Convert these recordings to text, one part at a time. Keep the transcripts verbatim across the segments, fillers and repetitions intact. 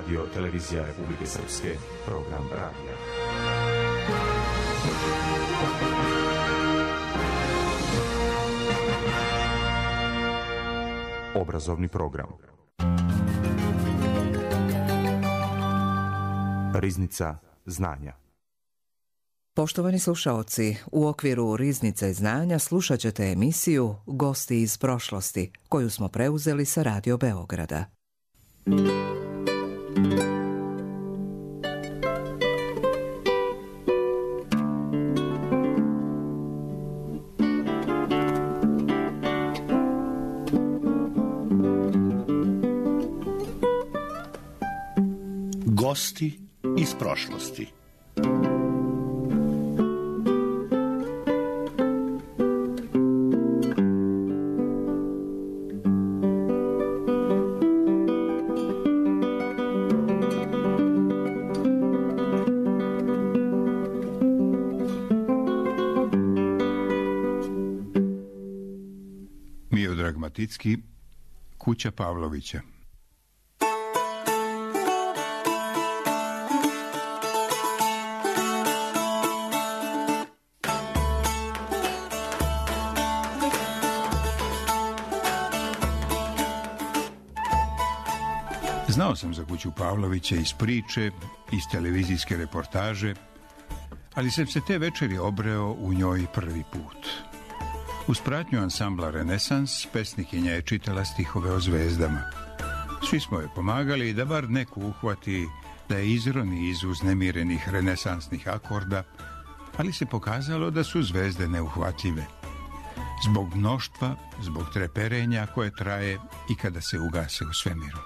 Radio Televizija Republike Srpske, program radija. Obrazovni program. Riznica znanja. Poštovani slušaoci, u okviru Riznice znanja slušat ćete emisiju Gosti iz prošlosti, koju smo preuzeli sa Radio Beograda. Gosti iz prošlosti. Miodrag Maticki, Kuća Pavlovića. Znao sam za Kuću Pavlovića iz priče, iz televizijske reportaže, ali sam se te večeri obreo u njoj prvi put. Uz pratnju ansambla Renesans, pesnikinja je čitala stihove o zvezdama. Svi smo joj pomagali da bar neku uhvati da je izroni iz uznemirenih renesansnih akorda, ali se pokazalo da su zvezde neuhvatljive. Zbog mnoštva, zbog treperenja koje traje i kada se ugase u svemiru.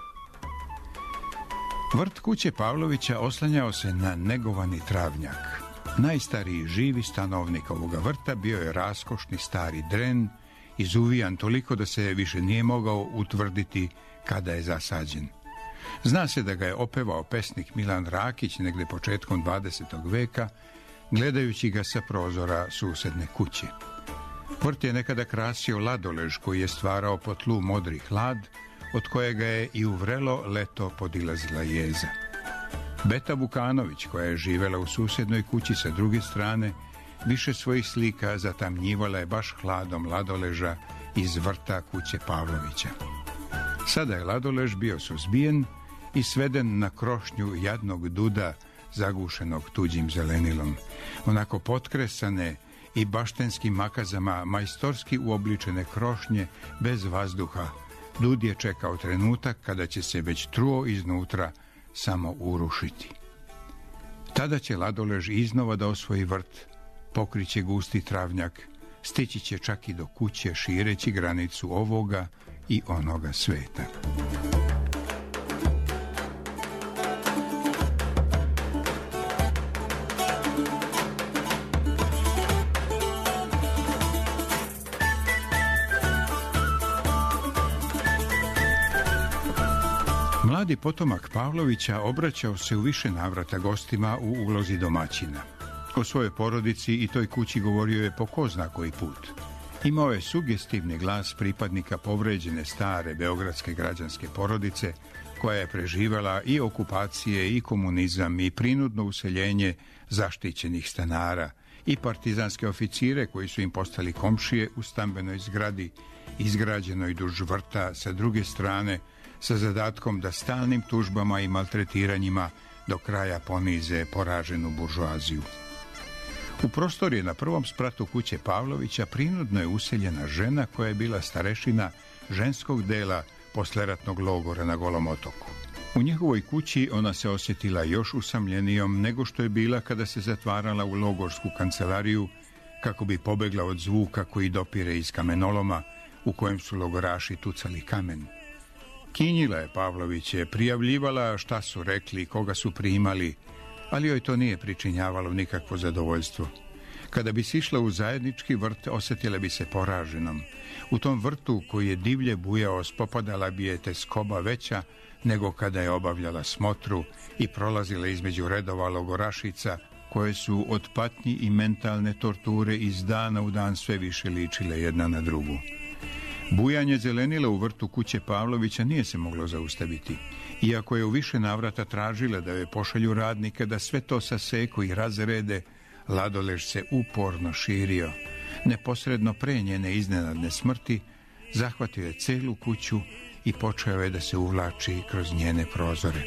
Vrt Kuće Pavlovića oslanjao se na negovani travnjak. Najstariji živi stanovnik ovoga vrta bio je raskošni stari dren, izuvijan toliko da se više nije mogao utvrditi kada je zasađen. Zna se da ga je opevao pesnik Milan Rakić negde početkom dvadesetog veka, gledajući ga sa prozora susedne kuće. Vrt je nekada krasio ladolež koji je stvarao po tlu modri hlad, od kojega je i u vrelo leto podilazila jeza. Beta Vukanović, koja je živela u susjednoj kući sa druge strane, više svojih slika zatamnjivala je baš hladom ladoleža iz vrta Kuće Pavlovića. Sada je ladolež bio suzbijen i sveden na krošnju jadnog duda zagušenog tuđim zelenilom. Onako potkresane i baštenskim makazama majstorski uobličene krošnje bez vazduha, dud je čekao trenutak kada će se već truo iznutra samo urušiti. Tada će ladolež iznova da osvoji vrt, pokriće gusti travnjak, stići će čak i do kuće šireći granicu ovoga i onoga sveta. Mladi potomak Pavlovića obraćao se u više navrata gostima u ulozi domaćina. O svojoj porodici i toj kući govorio je po ko zna koji put. Imao je sugestivni glas pripadnika povređene stare beogradske građanske porodice, koja je preživala i okupacije i komunizam i prinudno useljenje zaštićenih stanara i partizanske oficire koji su im postali komšije u stambenoj zgradi izgrađenoj duž vrta sa druge strane, sa zadatkom da stalnim tužbama i maltretiranjima do kraja ponize poraženu buržoaziju. U prostorije na prvom spratu Kuće Pavlovića prinudno je useljena žena koja je bila starešina ženskog dela posleratnog logora na Golom otoku. U njegovoj kući ona se osjetila još usamljenijom nego što je bila kada se zatvarala u logorsku kancelariju kako bi pobegla od zvuka koji dopire iz kamenoloma u kojem su logoraši tucali kamen. Kinjila je Pavloviće, prijavljivala šta su rekli, koga su primali, ali joj to nije pričinjavalo nikakvo zadovoljstvo. Kada bi sišla u zajednički vrt, osjetila bi se poraženom. U tom vrtu koji je divlje bujao, spopadala bi je teskoba veća nego kada je obavljala smotru i prolazila između redova logorašica koje su od patnji i mentalne torture iz dana u dan sve više ličile jedna na drugu. Bujanje zelenila u vrtu kuće Pavlovića nije se moglo zaustaviti. Iako je u više navrata tražila da joj pošalju radnike da sve to saseku i razrede, ladolež se uporno širio. Neposredno pre njene iznenadne smrti zahvatio je celu kuću i počeo je da se uvlači kroz njene prozore.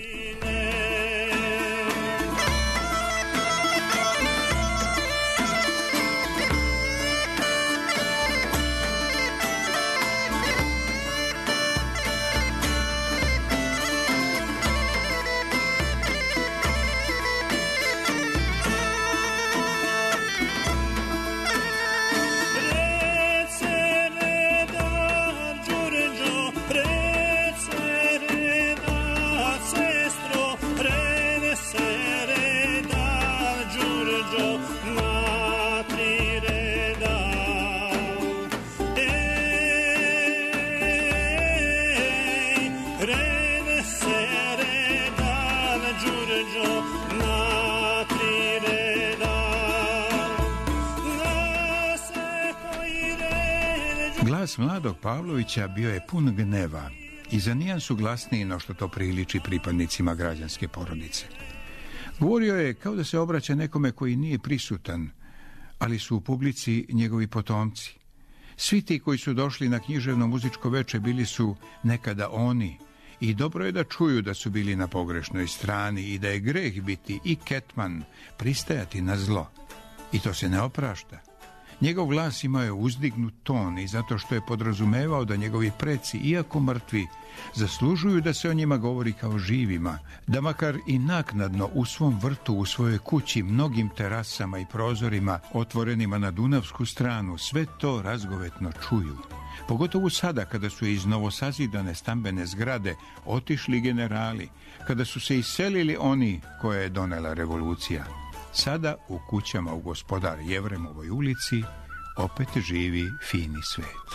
Glas mladog Pavlovića bio je pun gneva i za nijansu glasniji no što to priliči pripadnicima građanske porodice. Govorio je kao da se obraća nekome koji nije prisutan, ali su u publici njegovi potomci. Svi ti koji su došli na književno muzičko veče bili su nekada oni i dobro je da čuju da su bili na pogrešnoj strani i da je greh biti i ketman, pristajati na zlo. I to se ne oprašta. Njegov glas imao je uzdignut ton i zato što je podrazumevao da njegovi preci, iako mrtvi, zaslužuju da se o njima govori kao živima, da makar i naknadno u svom vrtu, u svojoj kući, mnogim terasama i prozorima otvorenima na Dunavsku stranu, sve to razgovetno čuju. Pogotovo sada kada su iz novosazidane stambene zgrade otišli generali, kada su se iselili oni koje je donela revolucija. Sada u kućama u Gospodar Jevremovoj ulici opet živi fini svet.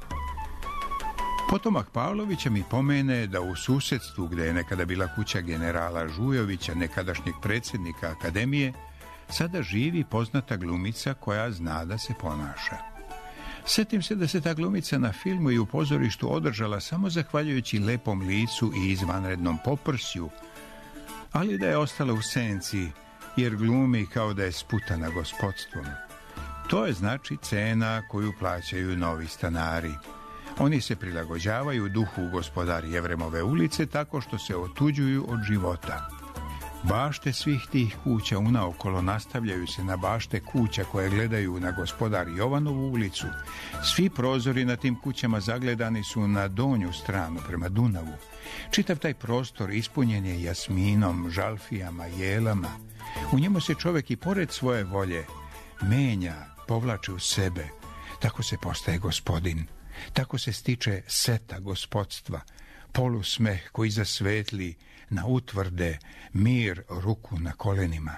Potomak Pavlovića mi pomene da u susedstvu gde je nekada bila kuća generala Žujovića, nekadašnjeg predsjednika akademije, sada živi poznata glumica koja zna da se ponaša. Setim se da se ta glumica na filmu i u pozorištu održala samo zahvaljujući lepom licu i izvanrednom poprsju, ali da je ostala u senci jer glumi kao da je sputana gospodstvom. To je znači cena koju plaćaju novi stanari. Oni se prilagođavaju duhu Gospodar Jevremove ulice tako što se otuđuju od života. Bašte svih tih kuća unaokolo nastavljaju se na bašte kuća koje gledaju na Gospodar Jovanovu ulicu. Svi prozori na tim kućama zagledani su na donju stranu prema Dunavu. Čitav taj prostor ispunjen je jasminom, žalfijama, jelama. U njemu se čovjek i pored svoje volje menja, povlači u sebe. Tako se postaje gospodin. Tako se stiče seta gospodstva, polusmeh koji zasvetli na utvrde, mir ruku na kolenima.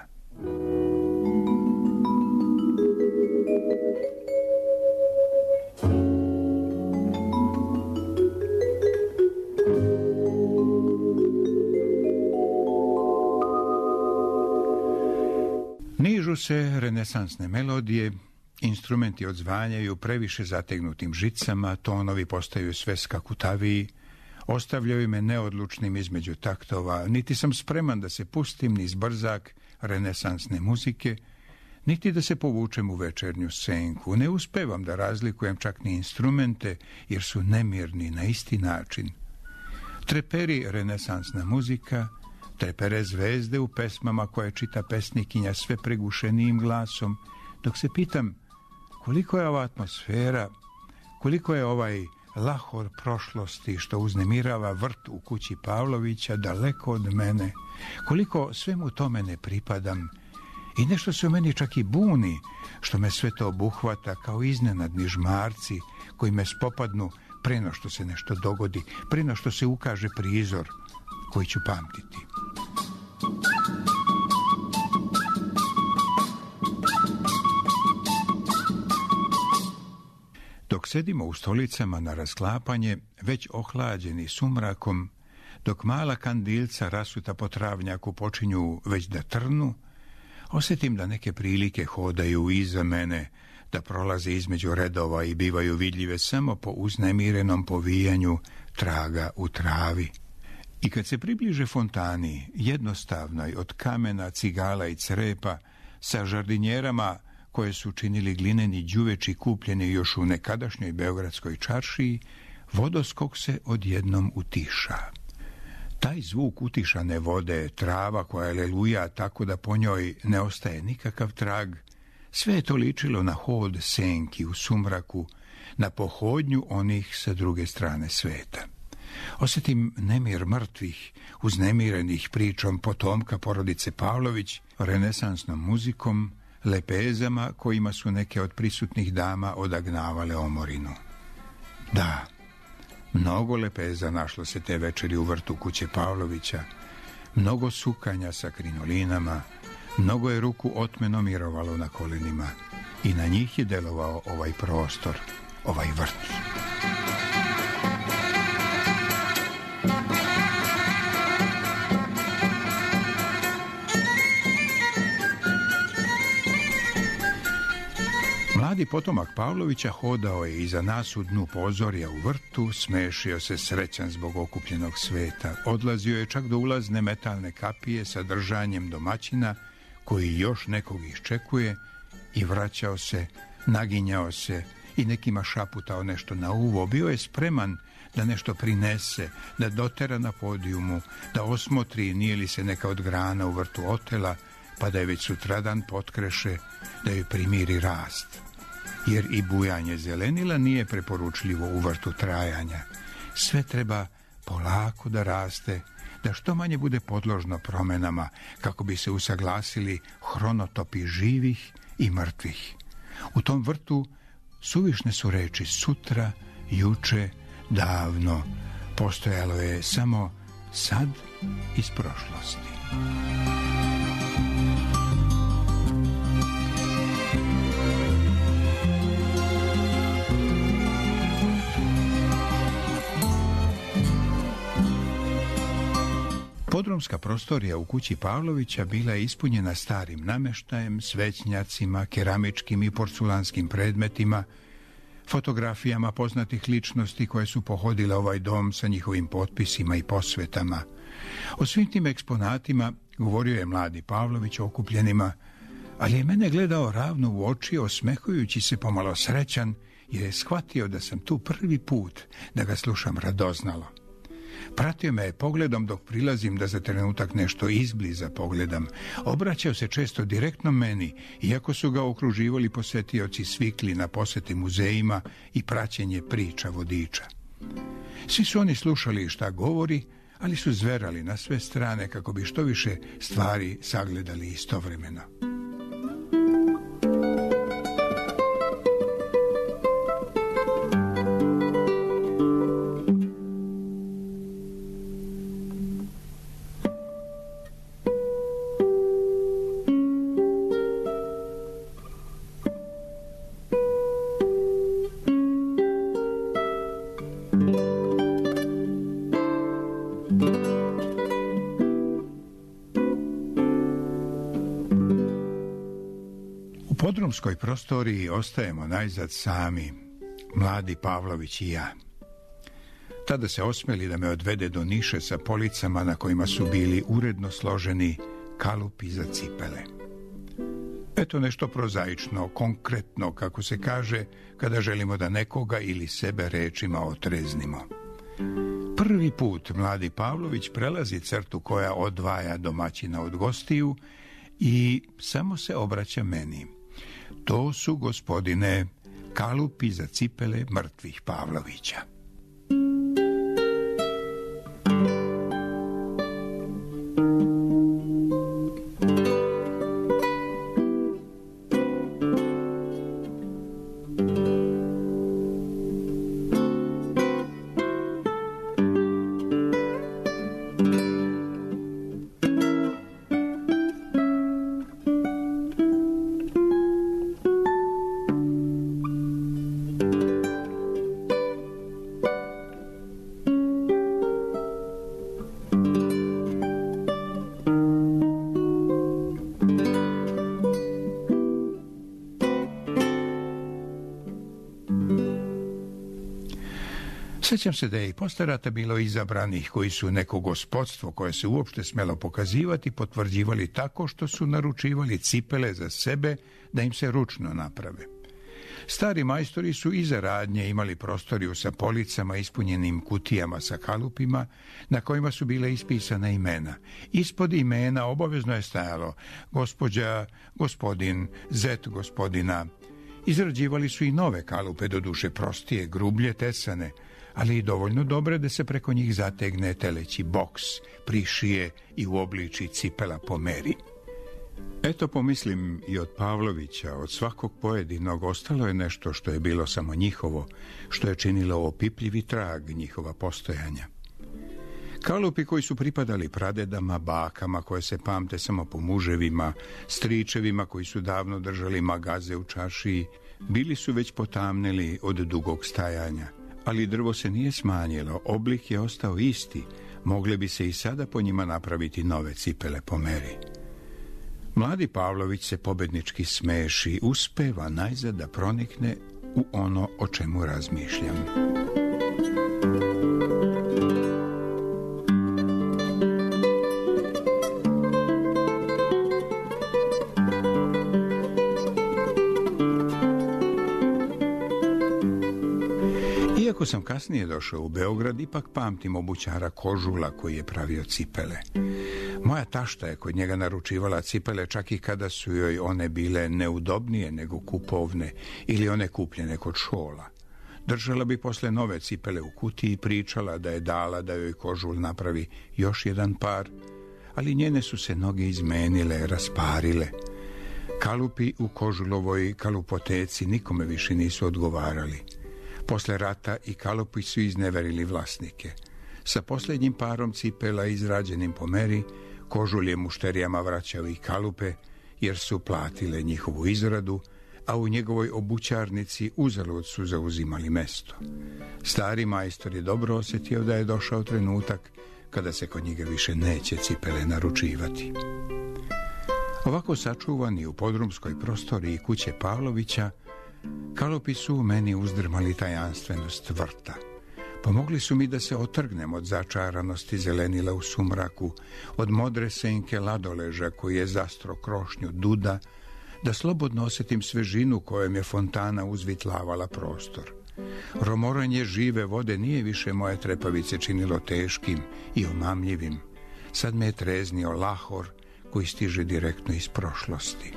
Nižu se renesansne melodije, instrumenti odzvanjaju previše zategnutim žicama, tonovi postaju sve skakutaviji, ostavljaju me neodlučnim između taktova, niti sam spreman da se pustim niz brzak renesansne muzike, niti da se povučem u večernju senku. Ne uspevam da razlikujem čak ni instrumente, jer su nemirni na isti način. Treperi renesansna muzika, trepere zvezde u pesmama koje čita pesnikinja sve pregušenijim glasom, dok se pitam koliko je ova atmosfera, koliko je ovaj lahor prošlosti što uznemirava vrt u kući Pavlovića daleko od mene, koliko svemu tome ne pripadam i nešto se u meni čak i buni što me sve to obuhvata kao iznenadni žmarci koji me spopadnu preno što se nešto dogodi, preno što se ukaže prizor koji ću pamtiti. Dok sedimo u stolicama na rasklapanje, već ohlađeni sumrakom, dok mala kandilca rasuta po travnjaku počinju već da trnu, osjetim da neke prilike hodaju iza mene, da prolaze između redova i bivaju vidljive samo po uznemirenom povijanju traga u travi. I kad se približe fontani, jednostavnoj od kamena, cigala i crepa, sa žardinjerama koje su činili glineni đuveči kupljeni još u nekadašnjoj beogradskoj čaršiji, vodoskok se odjednom utiša. Taj zvuk utišane vode, trava koja leluja tako da po njoj ne ostaje nikakav trag, sve je to ličilo na hod senki u sumraku, na pohodnju onih sa druge strane sveta. Osjetim nemir mrtvih, uznemirenih pričom potomka porodice Pavlović, renesansnom muzikom, lepezama kojima su neke od prisutnih dama odagnavale omorinu. Da, mnogo lepeza našlo se te večeri u vrtu kuće Pavlovića, mnogo sukanja sa krinolinama, mnogo je ruku otmeno mirovalo na kolenima i na njih je delovao ovaj prostor, ovaj vrt. Mladi potomak Pavlovića hodao je iza nas u dnu pozorja u vrtu, smešio se srećan zbog okupljenog sveta. Odlazio je čak do ulazne metalne kapije sa držanjem domaćina koji još nekog iščekuje i vraćao se, naginjao se i nekima šaputao nešto na uvo. Bio je spreman da nešto prinese, da dotera na podijumu, da osmotri nije li se neka od grana u vrtu otela, pa da je već sutradan potkreše, da joj primiri rast. Jer i bujanje zelenila nije preporučljivo u vrtu trajanja. Sve treba polako da raste, da što manje bude podložno promenama, kako bi se usaglasili hronotopi živih i mrtvih. U tom vrtu suvišne su reči sutra, juče, davno. Postojalo je samo sad iz prošlosti. Podrumska prostorija u kući Pavlovića bila je ispunjena starim nameštajem, svećnjacima, keramičkim i porculanskim predmetima, fotografijama poznatih ličnosti koje su pohodile ovaj dom sa njihovim potpisima i posvetama. O svim tim eksponatima govorio je mladi Pavlović okupljenima, ali je mene gledao ravno u oči, osmehujući se pomalo srećan, jer je shvatio da sam tu prvi put da ga slušam radoznalo. Pratio me je pogledom dok prilazim da za trenutak nešto izbliza pogledam. Obraćao se često direktno meni, iako su ga okruživali posetioci svikli na posete muzejima i praćenje priča vodiča. Svi su oni slušali šta govori, ali su zverali na sve strane kako bi što više stvari sagledali istovremeno. U podrumskoj prostoriji ostajemo najzad sami, mladi Pavlović i ja. Tada se osmeli da me odvede do niše sa policama na kojima su bili uredno složeni kalupi za cipele. Eto nešto prozaično, konkretno, kako se kaže, kada želimo da nekoga ili sebe rečima otreznimo. Prvi put mladi Pavlović prelazi crtu koja odvaja domaćina od gostiju i samo se obraća meni. To su, gospodine, kalupi za cipele mrtvih Pavlovića. Sjećam se da je i posle rata bilo izabranih koji su neko gospodstvo koje se uopšte smelo pokazivati potvrđivali tako što su naručivali cipele za sebe da im se ručno naprave. Stari majstori su iza radnje imali prostoriju sa policama ispunjenim kutijama sa kalupima na kojima su bile ispisana imena. Ispod imena obavezno je stajalo gospođa, gospodin, zet gospodina. Izrađivali su i nove kalupe, doduše prostije, grublje tesane, ali i dovoljno dobre da se preko njih zategne teleći boks, prišije i uobliči cipela po meri. Eto, pomislim, i od Pavlovića, od svakog pojedinog, ostalo je nešto što je bilo samo njihovo, što je činilo opipljivi trag njihova postojanja. Kalupi koji su pripadali pradedama, bakama koje se pamte samo po muževima, stričevima koji su davno držali magaze u čašiji, bili su već potamneli od dugog stajanja, ali drvo se nije smanjilo, oblik je ostao isti, mogle bi se i sada po njima napraviti nove cipele po meri. Mladi Pavlović se pobednički smeši, uspeva najzad da pronikne u ono o čemu razmišljam. Iako sam kasnije došao u Beograd, ipak pamtim obućara Kožula koji je pravio cipele. Moja tašta je kod njega naručivala cipele čak i kada su joj one bile neudobnije nego kupovne ili one kupljene kod šola. Držala bi posle nove cipele u kutiji i pričala da je dala da joj Kožul napravi još jedan par, ali njene su se noge izmenile, rasparile. Kalupi u Kožulovoj kalupoteci nikome više nisu odgovarali. Posle rata i kalupi su izneverili vlasnike. Sa posljednjim parom cipela izrađenim po meri, Kožul je mušterijama vraćao i kalupe, jer su platile njihovu izradu, a u njegovoj obućarnici uzalud su zauzimali mesto. Stari majstor je dobro osjetio da je došao trenutak kada se kod njega više neće cipele naručivati. Ovako sačuvani u podrumskoj prostoriji kuće Pavlovića, kalupi su u meni uzdrmali tajanstvenost vrta. Pomogli su mi da se otrgnem od začaranosti zelenila u sumraku, od modre senke ladoleža koji je zastro krošnju duda, da slobodno osjetim svežinu kojom je fontana uzvitlavala prostor. Romoranje žive vode nije više moje trepavice činilo teškim i omamljivim. Sad me je treznio lahor koji stiže direktno iz prošlosti.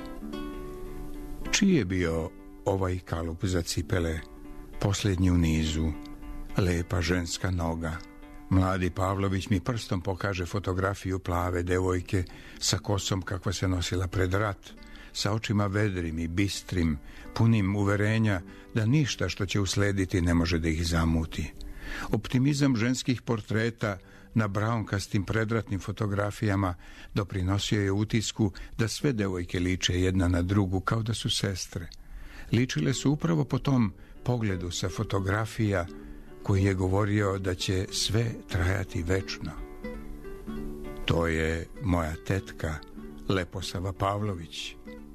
Čiji je bio ovaj kalup za cipele, posljednji u nizu, lepa ženska noga? Mladi Pavlović mi prstom pokaže fotografiju plave devojke sa kosom kakva se nosila pred rat, sa očima vedrim i bistrim, punim uverenja da ništa što će uslediti ne može da ih zamuti. Optimizam ženskih portreta na braunkastim predratnim fotografijama doprinosio je utisku da sve devojke liče jedna na drugu kao da su sestre. Ličile su upravo po tom pogledu sa fotografija koji je govorio da će sve trajati večno. To je moja tetka Leposava Pavlović.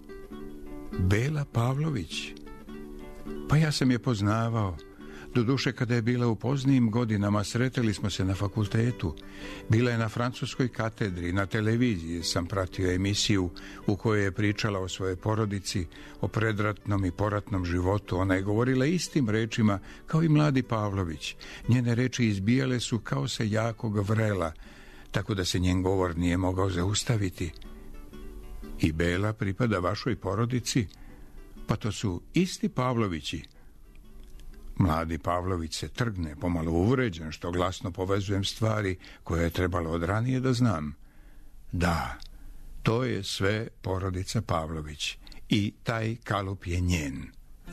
Bela Pavlović. Pa ja sam je poznavao. Doduše, kada je bila u poznijim godinama, sreteli smo se na fakultetu. Bila je na francuskoj katedri, na televiziji sam pratio emisiju u kojoj je pričala o svojoj porodici, o predratnom i poratnom životu. Ona je govorila istim rečima kao i mladi Pavlović. Njene reči izbijale su kao se jakog vrela, tako da se njen govor nije mogao zaustaviti. I Bela pripada vašoj porodici? Pa to su isti Pavlovići. Mladi Pavlović se trgne, pomalo uvređen što glasno povezujem stvari koje je trebalo od ranije da znam. Da, to je sve porodica Pavlović i taj kalup je njen.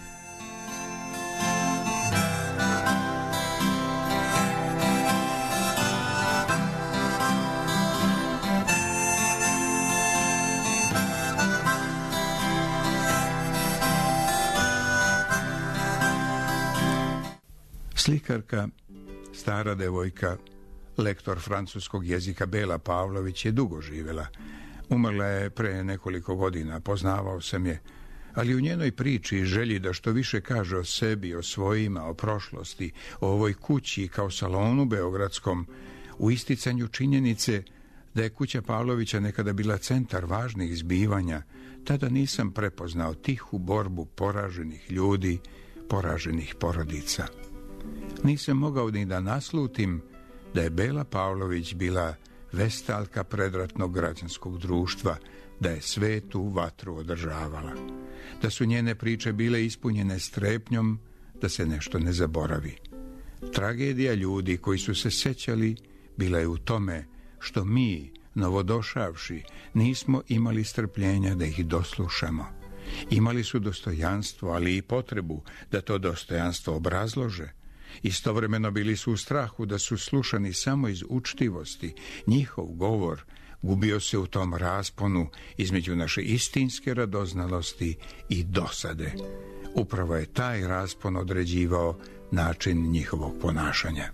Slikarka, stara devojka, lektor francuskog jezika Bela Pavlović je dugo živjela. Umrla je pre nekoliko godina, poznavao sam je. ali u njenoj priči i želji da što više kaže o sebi, o svojima, o prošlosti, o ovoj kući kao salonu beogradskom, u isticanju činjenice da je kuća Pavlovića nekada bila centar važnih zbivanja, tada nisam prepoznao tihu borbu poraženih ljudi, poraženih porodica. Nisam mogao ni da naslutim da je Bela Pavlović bila vestalka predratnog građanskog društva, da je svetu vatru održavala, da su njene priče bile ispunjene strepnjom da se nešto ne zaboravi. Tragedija ljudi koji su se sećali bila je u tome što mi, novodošavši, nismo imali strpljenja da ih doslušamo. Imali su dostojanstvo, ali i potrebu da to dostojanstvo obrazlože. Istovremeno bili su u strahu da su slušani samo iz učtivosti. Njihov govor gubio se u tom rasponu između naše istinske radoznalosti i dosade. Upravo je taj raspon određivao način njihovog ponašanja.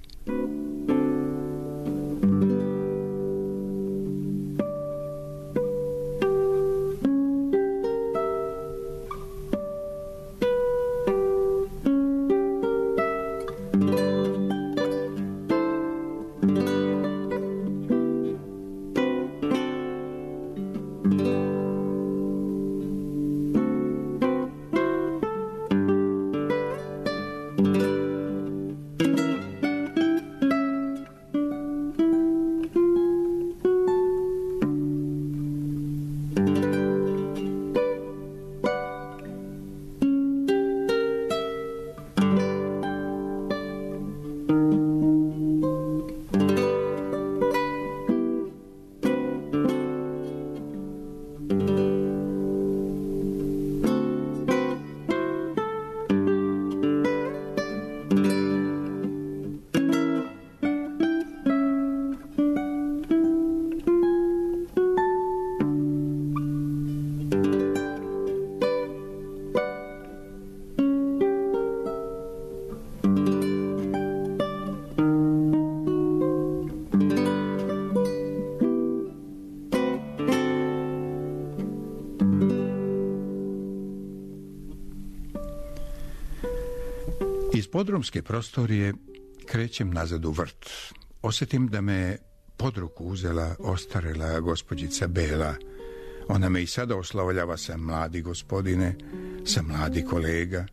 Iz podrumske prostorije krećem nazad u vrt. Osjetim da me pod ruku uzela ostarela gospođica Bela. Ona me i sada oslovljava sa mladi gospodine, sa mladi kolega.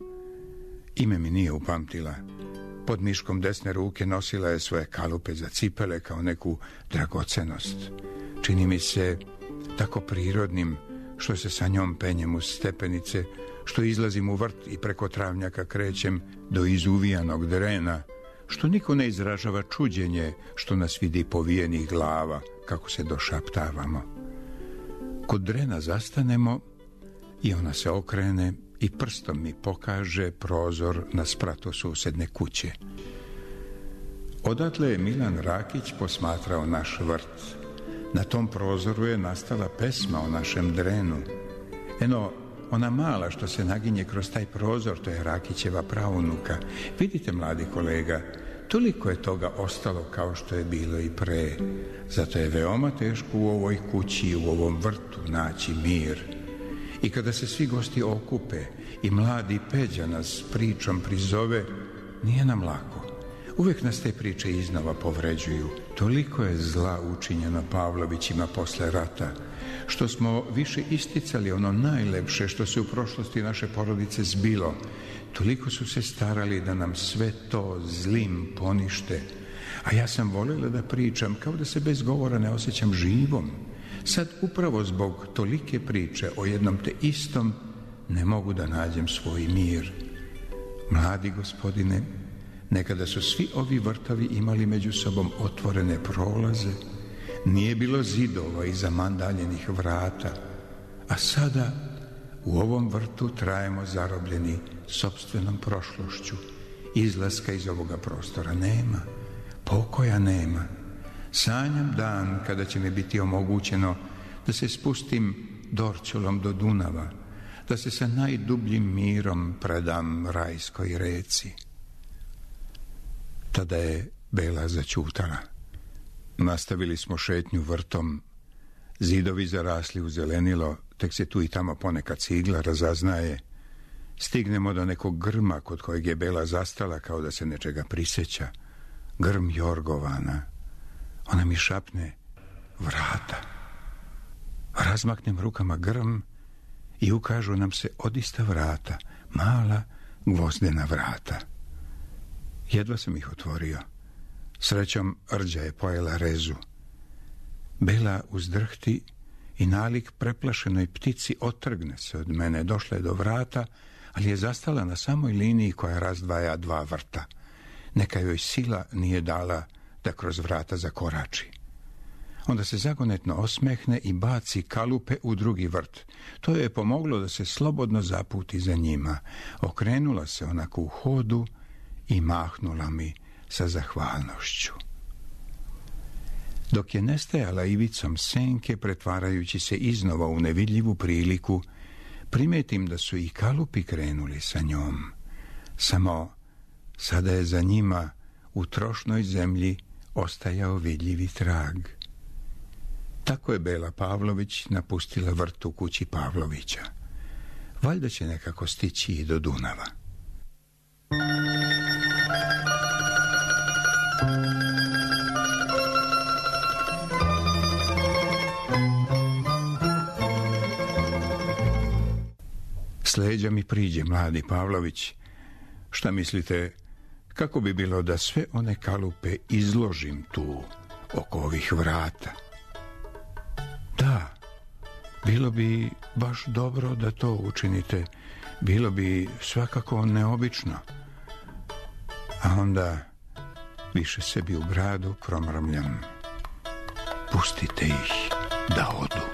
Ime mi nije upamtila. Pod miškom desne ruke nosila je svoje kalupe za cipele kao neku dragocenost. Čini mi se tako prirodnim što se sa njom penjem uz stepenice, što izlazim u vrt i preko travnjaka krećem do izuvijanog drena, što niko ne izražava čuđenje što nas vidi povijenih glava kako se došaptavamo. Kod drena zastanemo i ona se okrene i prstom mi pokaže prozor na spratu susedne kuće. Odatle je Milan Rakić posmatrao naš vrt. Na tom prozoru je nastala pesma o našem drenu. Eno, ona mala što se naginje kroz taj prozor, to je Rakićeva praunuka. Vidite, mladi kolega, toliko je toga ostalo kao što je bilo i pre. Zato je veoma teško u ovoj kući i u ovom vrtu naći mir. I kada se svi gosti okupe i mladi Peđa nas pričom prizove, nije nam lako. Uvijek nas te priče iznova povređuju. Toliko je zla učinjeno Pavlovićima posle rata, što smo više isticali ono najlepše što se u prošlosti naše porodice zbilo. Toliko su se starali da nam sve to zlim ponište. A ja sam voljela da pričam kao da se bez govora ne osjećam živom. Sad upravo zbog tolike priče o jednom te istom ne mogu da nađem svoj mir. Mladi gospodine, nekada su svi ovi vrtovi imali među sobom otvorene prolaze, nije bilo zidova iza mandaljenih vrata, a sada u ovom vrtu trajemo zarobljeni sopstvenom prošlošću. Izlaska iz ovoga prostora nema, pokoja nema. Sanjam dan kada će mi biti omogućeno da se spustim Dorćolom do Dunava, da se sa najdubljim mirom predam rajskoj reci. Tada je Bela začutala. Nastavili smo šetnju vrtom. Zidovi zarasli u zelenilo, tek se tu i tamo ponekad cigla razaznaje. Stignemo do nekog grma kod kojeg je Bela zastala kao da se nečega prisjeća. Grm Jorgovana. Ona mi šapne: vrata. Razmaknem rukama grm i ukažu nam se odista vrata, mala gvozdena vrata. Jedva sam ih otvorio. Srećom rđa je pojela rezu. Bela uzdrhti i nalik preplašenoj ptici otrgne se od mene. Došla je do vrata, ali je zastala na samoj liniji koja razdvaja dva vrta. Neka joj sila nije dala da kroz vrata zakorači. Onda se zagonetno osmehne i baci kalupe u drugi vrt. To je pomoglo da se slobodno zaputi za njima. Okrenula se onako u hodu i mahnula mi sa zahvalnošću. Dok je nestajala ivicom senke, pretvarajući se iznova u nevidljivu priliku, primetim da su i kalupi krenuli sa njom. Samo sada je za njima u trošnoj zemlji ostajao vidljivi trag. Tako je Bela Pavlović napustila vrt u kući Pavlovića. Valjda će nekako stići i do Dunava. S leđa mi priđe mladi Pavlović. Šta mislite, kako bi bilo da sve one kalupe izložim tu oko ovih vrata? Da, bilo bi baš dobro da to učinite. Bilo bi svakako neobično. A onda više sebi u bradu promrmljam: pustite ih da odu.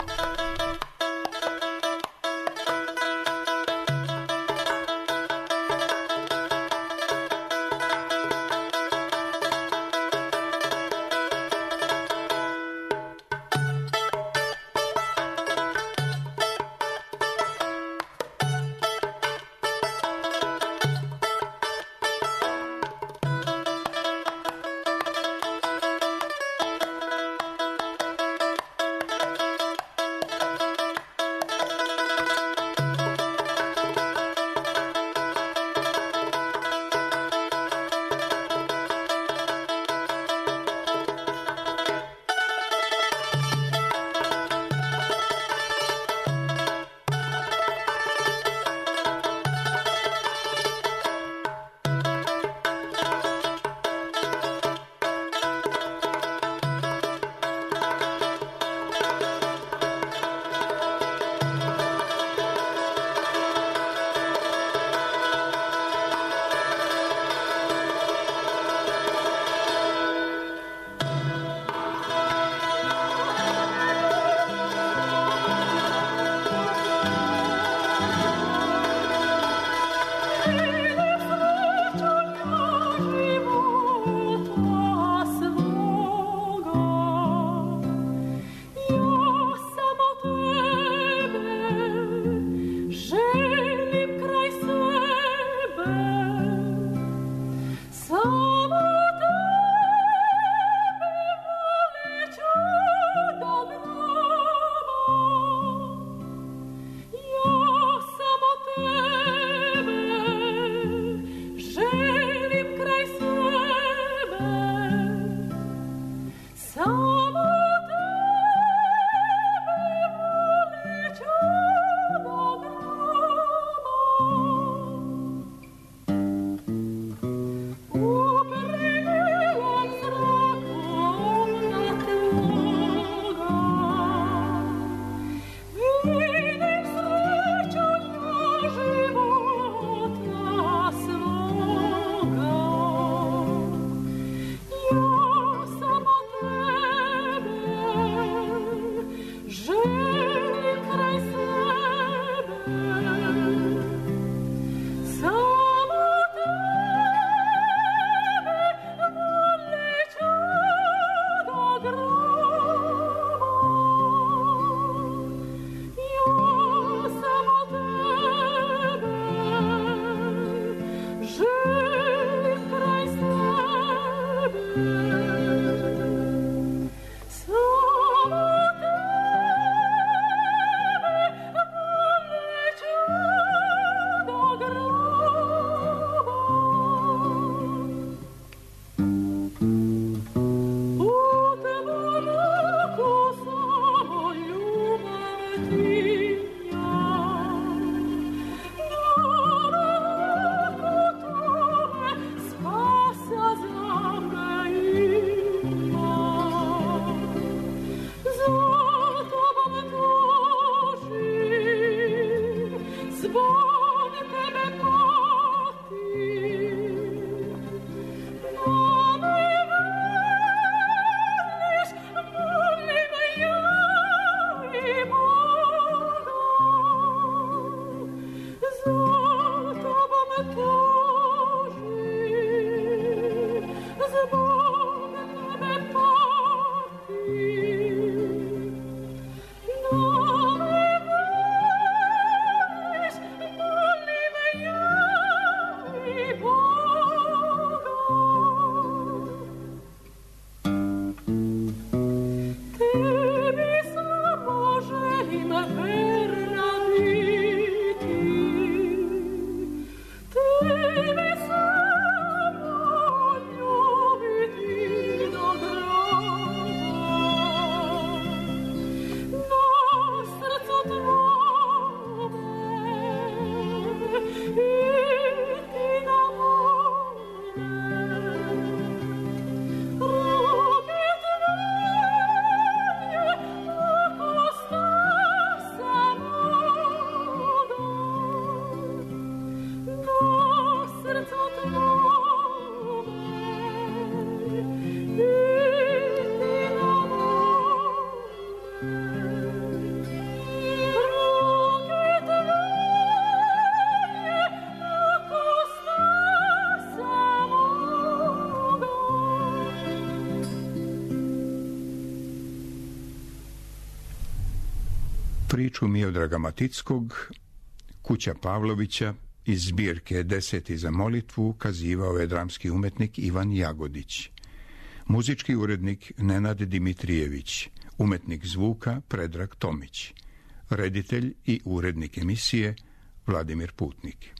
Priču Miodraga Matickog, Kuća Pavlovića, iz zbirke Deseti za molitvu kazivao je dramski umetnik Ivan Jagodić. Muzički urednik Nenad Dimitrijević, umetnik zvuka Predrag Tomić, reditelj i urednik emisije Vladimir Putnik.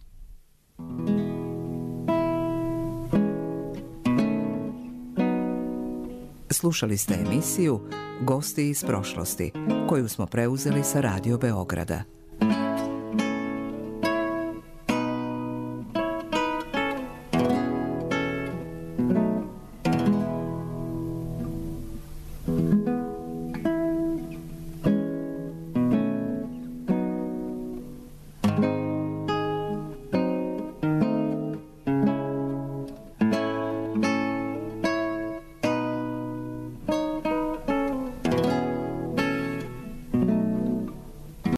Slušali ste emisiju Gosti iz prošlosti, koju smo preuzeli sa Radio Beograda.